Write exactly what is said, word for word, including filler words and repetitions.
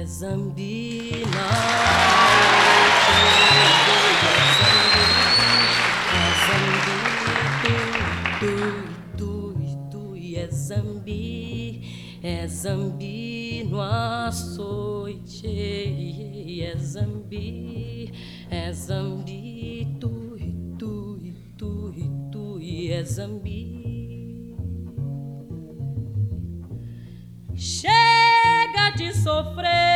Zambi, na é Zambi, é Zambi no açoite, é Zambi, é Zambi, tu, tu, tu, tu, é Zambi. Chega de sofrer.